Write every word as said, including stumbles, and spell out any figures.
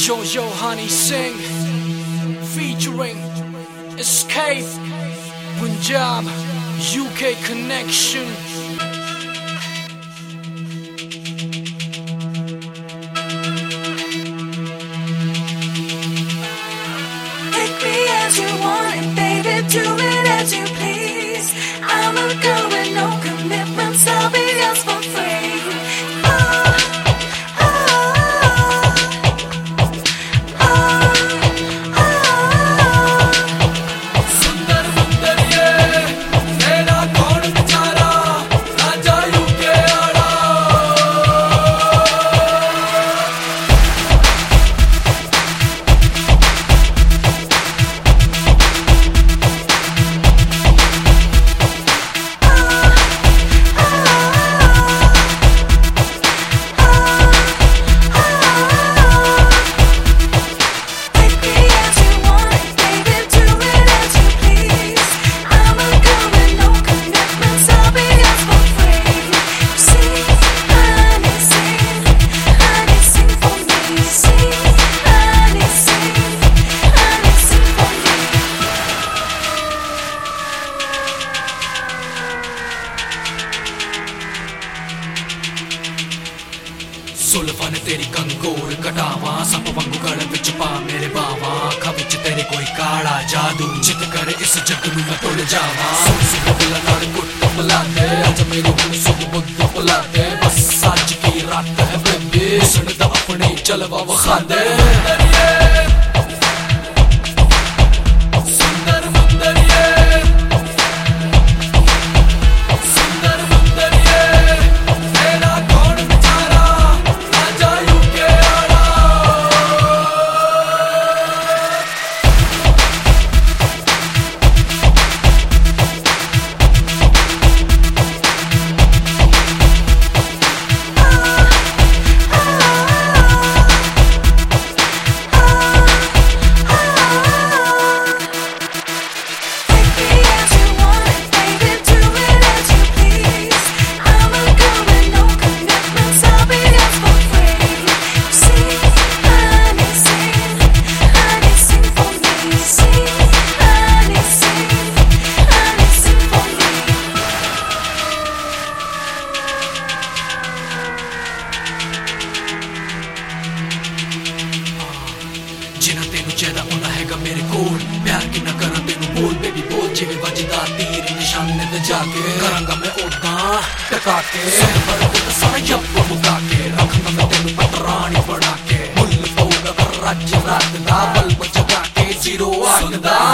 Yo Yo Honey Singh featuring Escape Punjab U K Connection. Take me as you want it, baby, do it as you please. I'm a girl with no commitments, I'll be yours for free. Oh, oh, oh, oh. सुंदर सुंदर ये तेरा कौन बेचारा राजा UK आड़ा. सुल्फा ने तेरी कंगोर कटावा सप वांगू गल विच पा मेरे बावा अखा विच तेरे कोई काला जादू जित करे इस जग नूं मैं भुल जावा. सुन सुन दिल नाल गुट मिला दे अज मेनू हुण सुख बुद्ध भुला दे बस अज की रात है बेबी सुन दा अपने जलवा विखा दे. सुंदर मंदर ये सुंदर मंदर ये तेरा कौन बेचारा राजा यूके आड़ा. जिना तेनू चाहदा होना हैगा मेरे कोल प्यार कि ना करा तेनू बोल बेबी बोल जिवें वजदा तीर निशाने ते जाके करांगा मैं ओदा टका के सब पर कुत सारा यप मुका के रखना मैं तेनू पतरानी बना के मुल पऊगा कर रज रात दा बल्ब जगा के जीरो आग दा.